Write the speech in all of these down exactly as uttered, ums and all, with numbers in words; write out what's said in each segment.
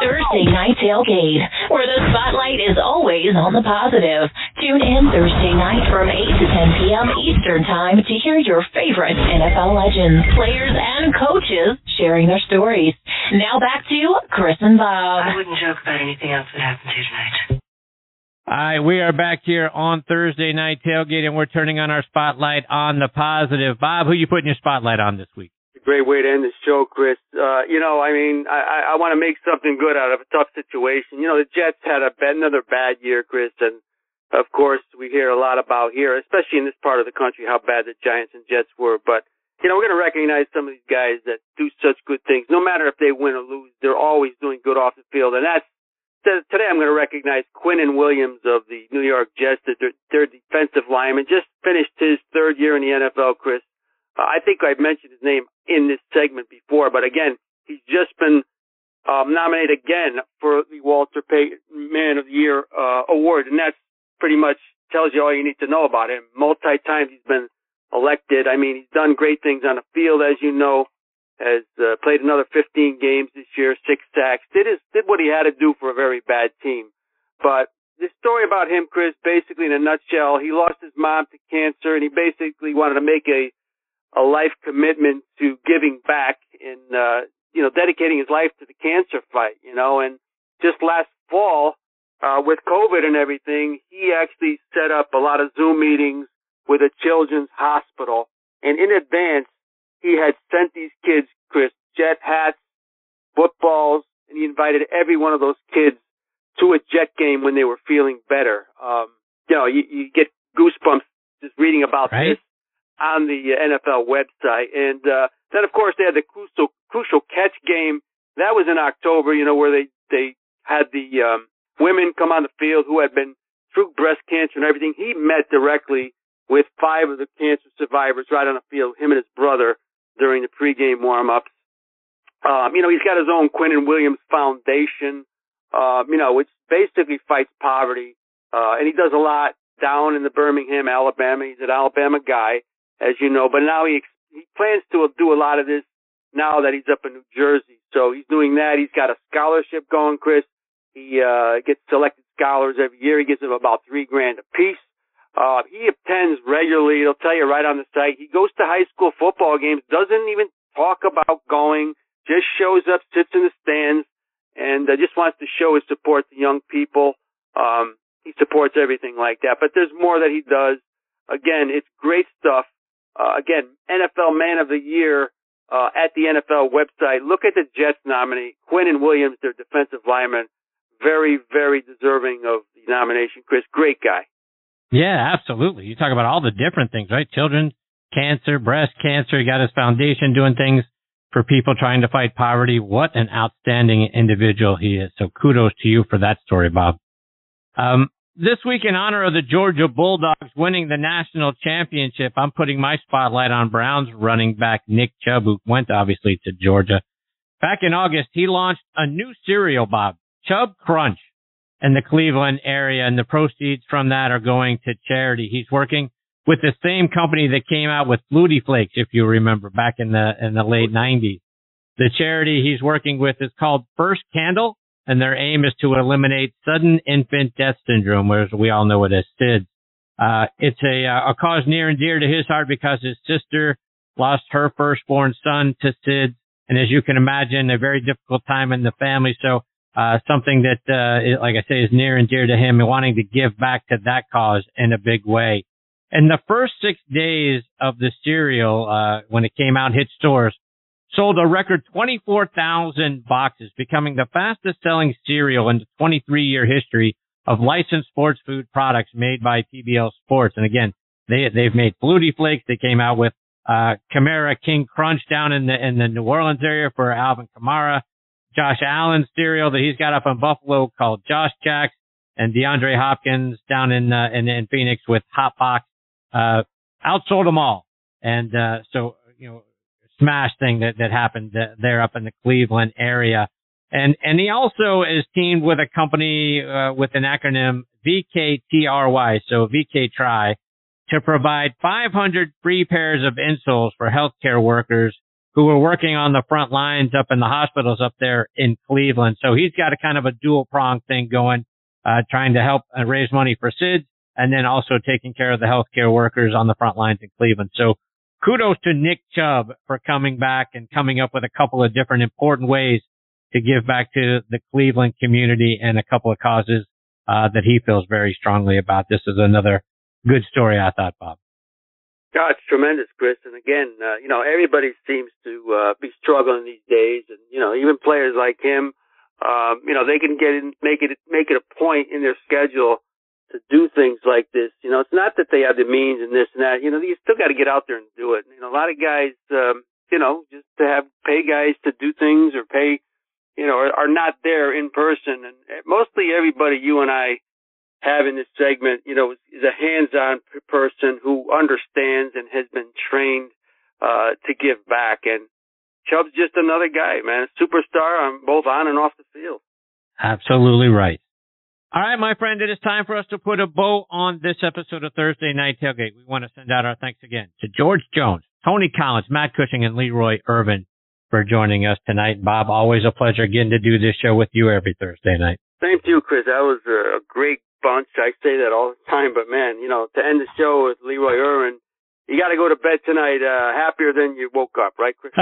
Thursday Night Tailgate, where the spotlight is always on the positive. Tune in Thursday night from eight to ten p.m. Eastern Time to hear your favorite N F L legends, players, and coaches sharing their stories. Now back to Chris and Bob. I wouldn't joke about anything else that happens here tonight. All right, we are back here on Thursday Night Tailgate, and we're turning on our spotlight on the positive. Bob, who you putting your spotlight on this week? Great way to end the show, Chris. Uh, you know, I mean, I, I want to make something good out of a tough situation. You know, the Jets had a bad, another bad year, Chris, and of course we hear a lot about here, especially in this part of the country, how bad the Giants and Jets were. But, you know, we're going to recognize some of these guys that do such good things. No matter if they win or lose, they're always doing good off the field. And that's, today I'm going to recognize Quinnen Williams of the New York Jets, their, their defensive lineman. Just finished his third year in the N F L, Chris. Uh, I think I've mentioned his name in this segment before, but again, he's just been um, nominated again for the Walter Payton Man of the Year uh, award, and that's pretty much tells you all you need to know about him. Multi times he's been elected. I mean, he's done great things on the field, as you know. Has uh, played another fifteen games this year, six sacks. Did his did what he had to do for a very bad team. But the story about him, Chris, basically in a nutshell, he lost his mom to cancer, and he basically wanted to make a a life commitment to giving back and, uh, you know, dedicating his life to the cancer fight, you know, and just last fall, uh, with COVID and everything, he actually set up a lot of Zoom meetings with a children's hospital. And in advance, he had sent these kids, Chris, jet hats, footballs, and he invited every one of those kids to a Jet game when they were feeling better. Um, you know, you, you get goosebumps just reading about right? this on the N F L website. And uh, then, of course, they had the crucial, crucial catch game. That was in October, you know, where they, they had the um, women come on the field who had been through breast cancer and everything. He met directly with five of the cancer survivors right on the field, him and his brother, during the pregame warm-ups. Um, you know, he's got his own Quinnen Williams Foundation, um, you know, which basically fights poverty. Uh, and he does a lot down in the Birmingham, Alabama. He's an Alabama guy, as you know, but now he he plans to do a lot of this now that he's up in New Jersey. So he's doing that. He's got a scholarship going, Chris. He uh, gets selected scholars every year. He gives them about three grand apiece. Uh, he attends regularly. It'll tell you right on the site. He goes to high school football games, doesn't even talk about going, just shows up, sits in the stands, and uh, just wants to show his support to young people. Um, he supports everything like that. But there's more that he does. Again, it's great stuff. Uh, again, N F L Man of the Year uh, at the N F L website. Look at the Jets nominee, Quinnen Williams, their defensive lineman. Very, very deserving of the nomination, Chris. Great guy. Yeah, absolutely. You talk about all the different things, right? Children, cancer, breast cancer. He got his foundation doing things for people trying to fight poverty. What an outstanding individual he is. So kudos to you for that story, Bob. Um, This week, in honor of the Georgia Bulldogs winning the national championship, I'm putting my spotlight on Browns running back Nick Chubb, who went obviously to Georgia. Back in August, he launched a new cereal, Bob, Chubb Crunch, in the Cleveland area, and the proceeds from that are going to charity. He's working with the same company that came out with Flutie Flakes, if you remember, back in the in the late nineties. The charity he's working with is called First Candle, and their aim is to eliminate sudden infant death syndrome, whereas we all know it as S I D S. Uh, it's a, a cause near and dear to his heart because his sister lost her firstborn son to S I D S, and as you can imagine, a very difficult time in the family. So uh, something that, uh, like I say, is near and dear to him, and wanting to give back to that cause in a big way. In the first six days of the cereal, uh, when it came out, hit stores, sold a record twenty-four thousand boxes, becoming the fastest-selling cereal in the twenty-three-year history of licensed sports food products made by P B L Sports. And again, they, they've made Flutie Flakes. They came out with uh Kamara King Crunch down in the in the New Orleans area for Alvin Kamara. Josh Allen's cereal that he's got up in Buffalo called Josh Jacks, and DeAndre Hopkins down in uh, in, in Phoenix with Hot Box. Uh, outsold them all. And uh so, you know, smash thing that, that happened there up in the Cleveland area. And, and he also is teamed with a company, uh, with an acronym V K T R Y. So V K Try, to provide five hundred free pairs of insoles for healthcare workers who were working on the front lines up in the hospitals up there in Cleveland. So he's got a kind of a dual prong thing going, uh, trying to help uh, raise money for S I D S and then also taking care of the healthcare workers on the front lines in Cleveland. So kudos to Nick Chubb for coming back and coming up with a couple of different important ways to give back to the Cleveland community and a couple of causes uh, that he feels very strongly about. This is another good story, I thought, Bob. God, it's tremendous, Chris. And again, uh, you know, everybody seems to uh, be struggling these days, and you know, even players like him, um, you know, they can get in, make it make it a point in their schedule to do things like this. You know, it's not that they have the means and this and that. You know, you still got to get out there and do it. You know, a lot of guys, um, you know, just to have pay guys to do things or pay, you know, are, are not there in person. And mostly everybody you and I have in this segment, you know, is, is a hands-on p- person who understands and has been trained uh, to give back. And Chubb's just another guy, man, a superstar on both on and off the field. Absolutely right. All right, my friend, it is time for us to put a bow on this episode of Thursday Night Tailgate. We want to send out our thanks again to George Jones, Tony Collins, Matt Cushing, and Leroy Irvin for joining us tonight. Bob, always a pleasure getting to do this show with you every Thursday night. Same to you, Chris. That was a great bunch. I say that all the time, but man, you know, to end the show with Leroy Irvin, you got to go to bed tonight uh, happier than you woke up, right, Chris?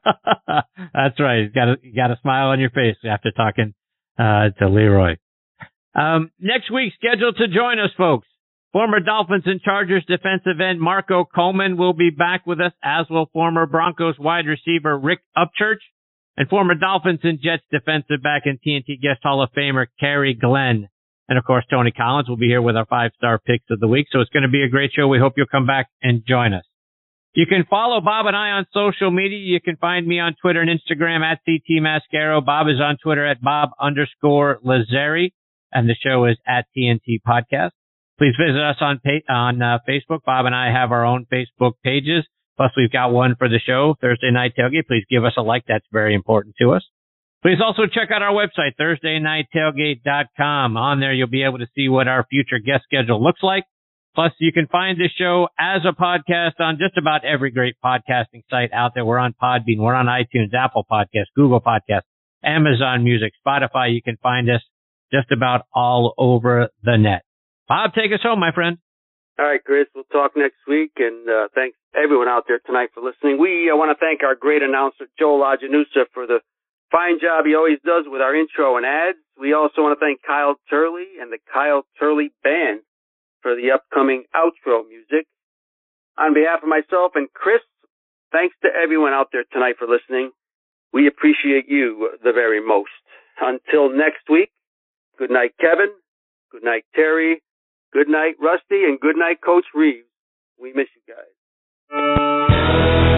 That's right. You got a, you got a smile on your face after talking uh, to Leroy. Um, next week, scheduled to join us, folks. Former Dolphins and Chargers defensive end Marco Coleman will be back with us, as will former Broncos wide receiver Rick Upchurch and former Dolphins and Jets defensive back and T N T guest Hall of Famer Kerry Glenn. And, of course, Tony Collins will be here with our five-star picks of the week. So it's going to be a great show. We hope you'll come back and join us. You can follow Bob and I on social media. You can find me on Twitter and Instagram at C T Mascaro. Bob is on Twitter at Bob underscore Lazzari. And the show is at T N T Podcast. Please visit us on on uh, Facebook. Bob and I have our own Facebook pages. Plus, we've got one for the show, Thursday Night Tailgate. Please give us a like. That's very important to us. Please also check out our website, Thursday Night Tailgate dot com. On there, you'll be able to see what our future guest schedule looks like. Plus, you can find this show as a podcast on just about every great podcasting site out there. We're on Podbean. We're on iTunes, Apple Podcasts, Google Podcasts, Amazon Music, Spotify. You can find us just about all over the net. Bob, take us home, my friend. All right, Chris, we'll talk next week, and uh, thanks everyone out there tonight for listening. We uh, want to thank our great announcer, Joel Lajanusa, for the fine job he always does with our intro and ads. We also want to thank Kyle Turley and the Kyle Turley Band for the upcoming outro music. On behalf of myself and Chris, thanks to everyone out there tonight for listening. We appreciate you the very most. Until next week, good night, Kevin. Good night, Terry. Good night, Rusty. And good night, Coach Reeves. We miss you guys.